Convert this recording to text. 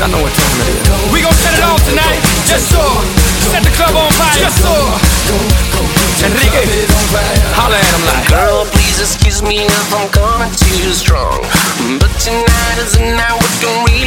Y'all know what time it is. We gon' set it off tonight. Yes, sir. Set the club on fire. Yes, sir. Enrique, holla at him like, girl, please excuse me if I'm coming too strong, but tonight is the night we can reach